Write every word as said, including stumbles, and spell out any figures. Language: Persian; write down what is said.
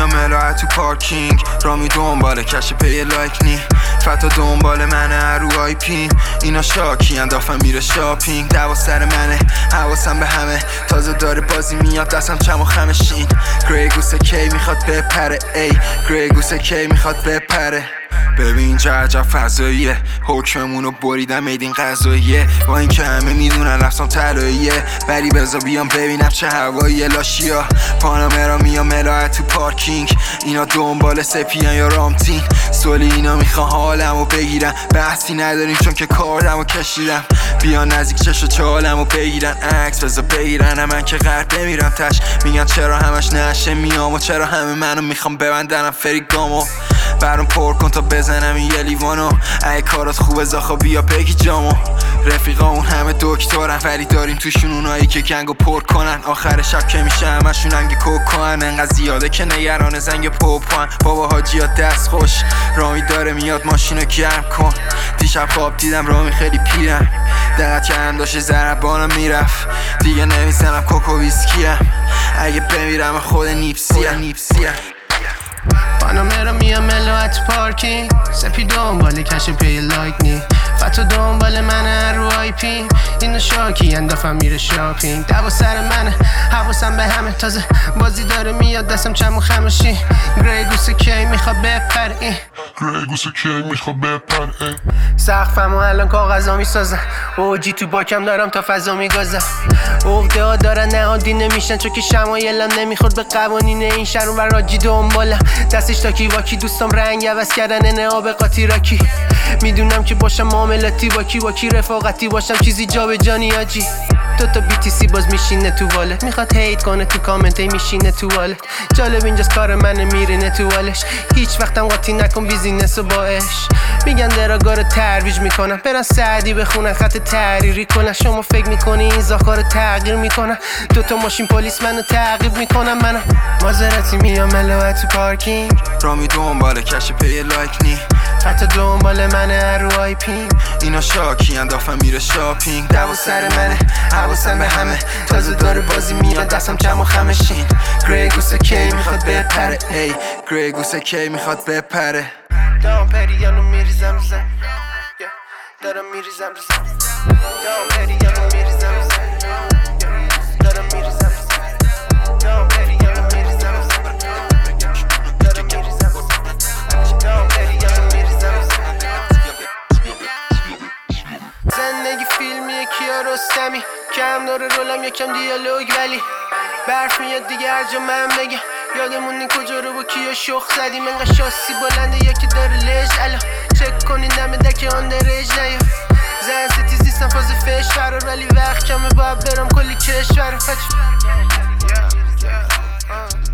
میام الهه تو پارکینگ رامی دنباله کش پی لایک نی فتا دنبال منه رو آی پین اینا شاکی اندافم میره شاپینگ دوا سر منه حواسم به همه تازه داره بازی میاد دستم چم و خمشین گریگوسه کی میخواد بپره ای گریگوسه کی میخواد بپره ببین چه عجب فضاییه حکممونو بریدم میدین قضاییه با این که همه میدونن رفتم طلاییه بری بزا بیام ببینم چه هواییه لاشیا پانامرا میام الهه تو پارکینگ اینا دنبال سپیان یا رامتین سولی اینا میخوان حالمو بگیرن بحثی نداریم چون که کاردمو کشیدم بیان نزدیک چش و چالمو بگیرن عکس بزا بگیرن من که غرق بمیرم تش میگن چرا همش نشه میام و چرا همه منو میخوام ببندنم فریگامو برام پر کن تا بزنم این یه لیوانو اگه کارات خوبه زاخا بیا بگی جامو رفیقامون همه دکترن ولی داریم توشون اونایی که گنگو پر کنن آخر شب که میشه همشون انگ کوکان انقدر زیاده که نگران زنگ پوپان بابا حاجی ها دست خوش رامی داره میاد ماشینو گرم کن دیشب خواب دیدم رامی خیلی پیرم دقت کردم داشته ضربانم میرفت دیگه نمیزنم کوکو ویسکیم اگه بمیرم خود نیپسیم نیپسیم پانامرا میام الهه تو پارکینگ سپی دنبال کش پی لایک نی فتا دنبال منه رو آی پین اینا شاکی اندافم میره شاپینگ دوا سر منه حواسم به همه تازه بازی داره میاد دستم چم و خمشین گریگوسه کی میخواد بپره این گریگوسه کی میخواد بپره سقفمو الان کاغذا میسازن اوجی تو باکم دارم تا فضا میگازم عقده ها دارن نهادی نمیشن چون که شمایلم نمیخورد به قوانین این شهر و راجی دنبالم دستش تاکی واکی دوستام رنگ عوض کردن انعاب قاطی راکی میدونم که باشم معاملاتی واکی واکی رفاقتی باشم چیزی جا به جانی آجی دو تا بی تی سی باز میشینه تو والت میخواد هیت کنه تو کامنت میشینه تو والت جالب اینجاست کار منه میرینه تو والش هیچ وقتم قاطی نکن بیزینس و باش میگن دراگا رو ترویج میکنن برن سعدی بخونن خط تحریری کنن شما فکر میکنی این زاکا رو تغییر میکنن دوتا ماشین پلیس منو تعقیب میکنن منم مازراتی میام الهه تو پارکینگ رامی دنباله کش پی لایک نی فتا دنبال منه رو آی پین اینا شاکی اندافم میره شاپینگ دوا سر منه حواسم به همه تازه داره بازی میاد دستم چم و خمشین گریگوسه کی میخواد بپره ای گریگوسه کی میخواد بپره دام پریانو میریزم رو زن دارم میریزم رو زن دام پریانو میریزم رو زن دارم میریزم رو زن دام پریانو میریزم رو زن دارم میریزم رو زن دام پریانو میریزم رو زن زندگی فیلمیه کیا رستمی کم داره رولم یکم دیالوگ ولی برف میاد دیگه هر جا من بگم یادمونی کجا رو با کیا شخ زدیم انقدر شاسی بلنده یکی داره لژ الان چک کنین دم دک آن درج نیا زن سیتی زیستم فاز فش فرار ولی وقت کمه باید برم کلی کشور فچ